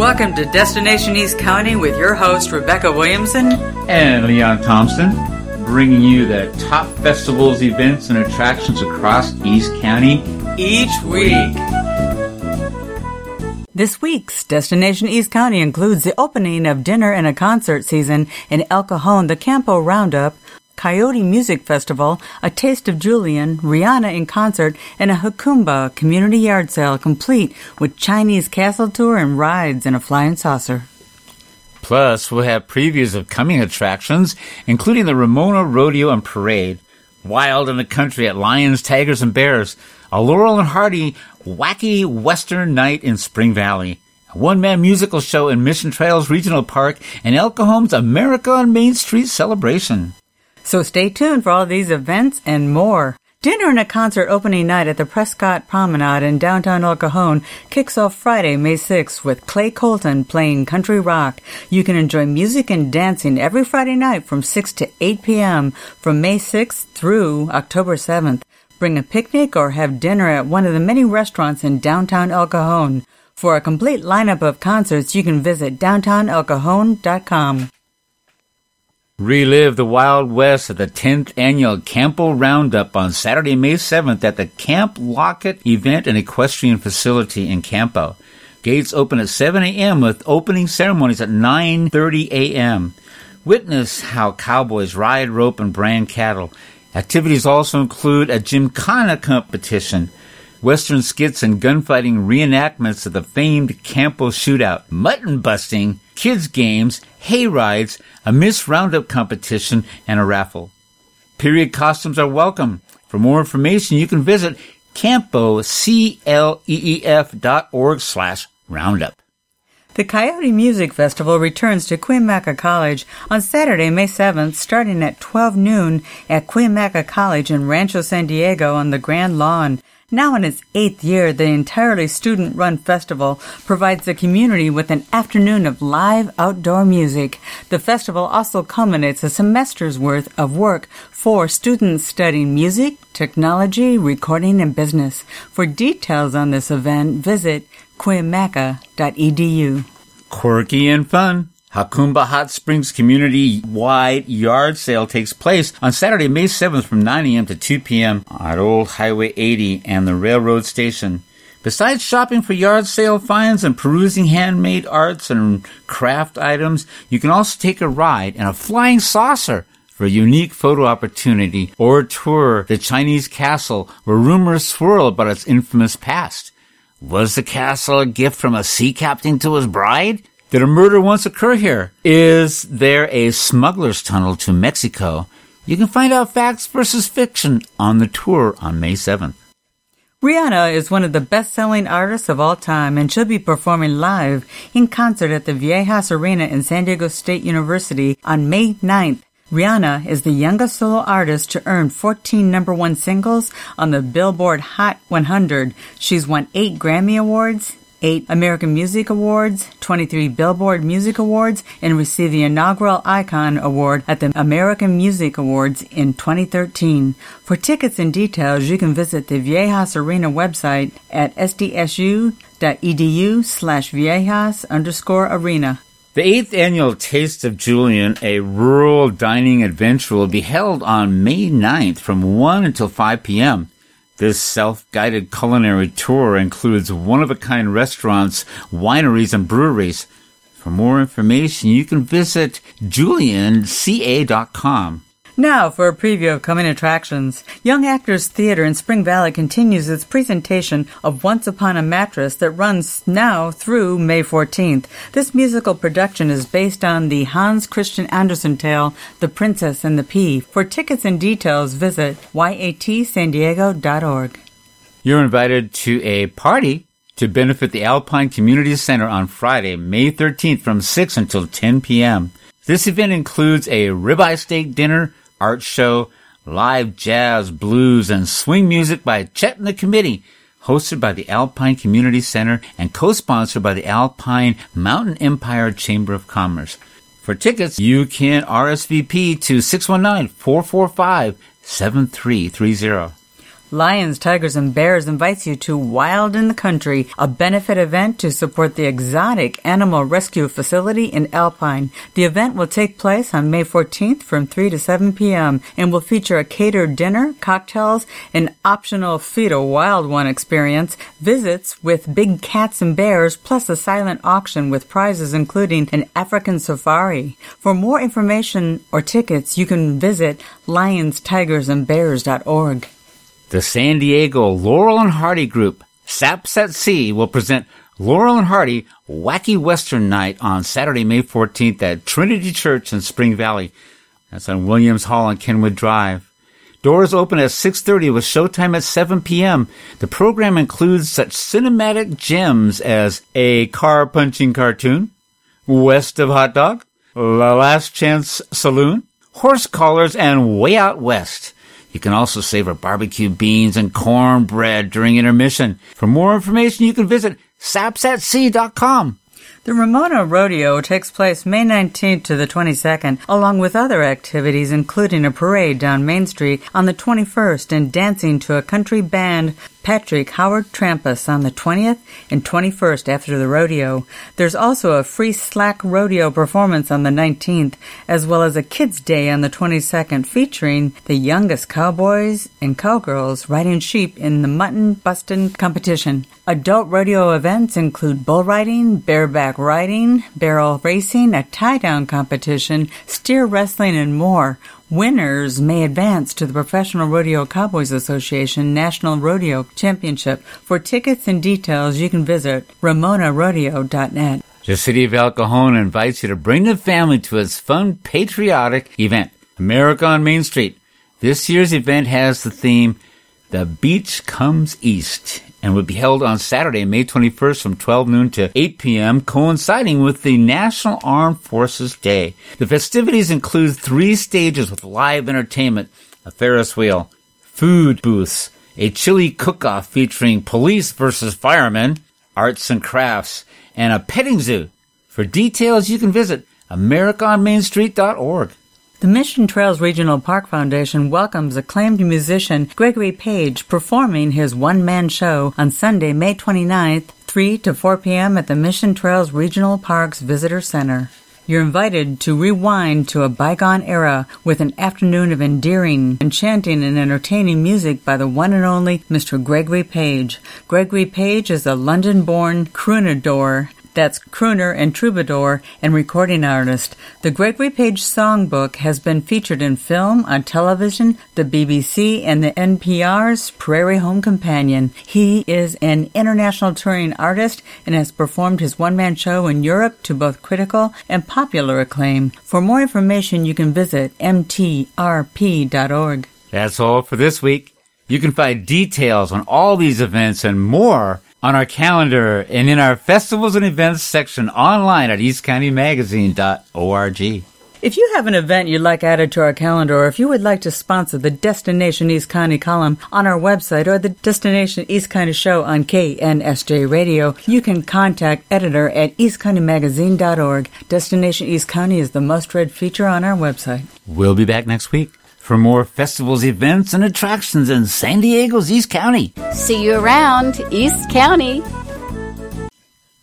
Welcome to Destination East County with your host, Rebecca Williamson and Leon Thompson, bringing you the top festivals, events, and attractions across East County each week. This week's Destination East County includes the opening of dinner and a concert season in El Cajon, the Campo Roundup, Coyote Music Festival, A Taste of Julian, Rihanna in concert, and a Hukumba community yard sale complete with Chinese castle tour and rides in a flying saucer. Plus, we'll have previews of coming attractions, including the Ramona Rodeo and Parade, Wild in the Country at Lions, Tigers, and Bears, a Laurel and Hardy wacky Western night in Spring Valley, a one-man musical show in Mission Trails Regional Park, and El Cajon's America on Main Street celebration. So stay tuned for all these events and more. Dinner and a concert opening night at the Prescott Promenade in downtown El Cajon kicks off Friday, May 6th with Clay Colton playing country rock. You can enjoy music and dancing every Friday night from 6 to 8 p.m. from May 6th through October 7th. Bring a picnic or have dinner at one of the many restaurants in downtown El Cajon. For a complete lineup of concerts, you can visit downtownelcajon.com. Relive the Wild West at the 10th Annual Campo Roundup on Saturday, May 7th at the Camp Lockett Event and Equestrian Facility in Campo. Gates open at 7 a.m. with opening ceremonies at 9:30 a.m. Witness how cowboys ride, rope, and brand cattle. Activities also include a gymkhana competition, Western skits and gunfighting reenactments of the famed Campo Shootout, mutton busting, kids' games, hay rides, a Miss Roundup competition, and a raffle. Period costumes are welcome. For more information, you can visit campocleef.org/roundup. The Coyote Music Festival returns to Cuyamaca College on Saturday, May 7th, starting at 12 noon at Cuyamaca College in Rancho San Diego on the Grand Lawn. Now in its 8th year, the entirely student-run festival provides the community with an afternoon of live outdoor music. The festival also culminates a semester's worth of work for students studying music, technology, recording, and business. For details on this event, visit cuyamaca.edu. Quirky and fun. Hukumba Hot Springs community-wide yard sale takes place on Saturday, May 7th from 9 a.m. to 2 p.m. at Old Highway 80 and the railroad station. Besides shopping for yard sale finds and perusing handmade arts and craft items, you can also take a ride in a flying saucer for a unique photo opportunity or tour the Chinese castle where rumors swirl about its infamous past. Was the castle a gift from a sea captain to his bride? Did a murder once occur here? Is there a smuggler's tunnel to Mexico? You can find out facts versus fiction on the tour on May 7th. Rihanna is one of the best-selling artists of all time, and she'll be performing live in concert at the Viejas Arena in San Diego State University on May 9th. Rihanna is the youngest solo artist to earn 14 number-one singles on the Billboard Hot 100. She's won 8 Grammy Awards, 8 American Music Awards, 23 Billboard Music Awards, and received the inaugural Icon Award at the American Music Awards in 2013. For tickets and details, you can visit the Viejas Arena website at sdsu.edu/viejas_arena. The 8th Annual Taste of Julian, a rural dining adventure, will be held on May 9th from 1 until 5 p.m. This self-guided culinary tour includes one-of-a-kind restaurants, wineries, and breweries. For more information, you can visit julianca.com. Now for a preview of coming attractions. Young Actors Theater in Spring Valley continues its presentation of Once Upon a Mattress that runs now through May 14th. This musical production is based on the Hans Christian Andersen tale, The Princess and the Pea. For tickets and details, visit yatsandiego.org. You're invited to a party to benefit the Alpine Community Center on Friday, May 13th from 6 until 10 p.m. This event includes a ribeye steak dinner, art show, live jazz, blues, and swing music by Chet and the Committee, hosted by the Alpine Community Center and co-sponsored by the Alpine Mountain Empire Chamber of Commerce. For tickets, you can RSVP to 619-445-7330. Lions, Tigers, and Bears invites you to Wild in the Country, a benefit event to support the Exotic Animal Rescue Facility in Alpine. The event will take place on May 14th from 3 to 7 p.m. and will feature a catered dinner, cocktails, an optional Feed a Wild One experience, visits with big cats and bears, plus a silent auction with prizes including an African safari. For more information or tickets, you can visit lionstigersandbears.org. The San Diego Laurel and Hardy Group, Saps at Sea, will present Laurel and Hardy Wacky Western Night on Saturday, May 14th at Trinity Church in Spring Valley. That's on Williams Hall and Kenwood Drive. Doors open at 6:30 with showtime at 7 p.m. The program includes such cinematic gems as A Car-Punching Cartoon, West of Hot Dog, La Last Chance Saloon, Horse Collars, and Way Out West. You can also savor barbecue beans and cornbread during intermission. For more information, you can visit sapsatsea.com. The Ramona Rodeo takes place May 19th to the 22nd, along with other activities, including a parade down Main Street on the 21st and dancing to a country band, Patrick Howard Trampus, on the 20th and 21st after the rodeo. There's also a free slack rodeo performance on the 19th, as well as a Kids' Day on the 22nd, featuring the youngest cowboys and cowgirls riding sheep in the mutton bustin' competition. Adult rodeo events include bull riding, bareback riding, barrel racing, a tie-down competition, steer wrestling, and more. Winners may advance to the Professional Rodeo Cowboys Association National Rodeo Championship. For tickets and details, you can visit ramonarodeo.net. The City of El Cajon invites you to bring the family to its fun, patriotic event, America on Main Street. This year's event has the theme, The Beach Comes East, and will be held on Saturday, May 21st from 12 noon to 8 p.m., coinciding with the National Armed Forces Day. The festivities include 3 stages with live entertainment, a Ferris wheel, food booths, a chili cook-off featuring police versus firemen, arts and crafts, and a petting zoo. For details, you can visit AmericaOnMainStreet.org. The Mission Trails Regional Park Foundation welcomes acclaimed musician Gregory Page performing his one-man show on Sunday, May 29th, 3 to 4 p.m. at the Mission Trails Regional Parks Visitor Center. You're invited to rewind to a bygone era with an afternoon of endearing, enchanting, and entertaining music by the one and only Mr. Gregory Page. Gregory Page is a London-born crooner, that's crooner and troubadour and recording artist. The Gregory Page Songbook has been featured in film, on television, the BBC, and the NPR's Prairie Home Companion. He is an international touring artist and has performed his one-man show in Europe to both critical and popular acclaim. For more information, you can visit mtrp.org. That's all for this week. You can find details on all these events and more on our calendar and in our festivals and events section online at eastcountymagazine.org. If you have an event you'd like added to our calendar, or if you would like to sponsor the Destination East County column on our website or the Destination East County show on KNSJ Radio, you can contact editor at eastcountymagazine.org. Destination East County is the most read feature on our website. We'll be back next week for more festivals, events, and attractions in San Diego's East County. See you around East County.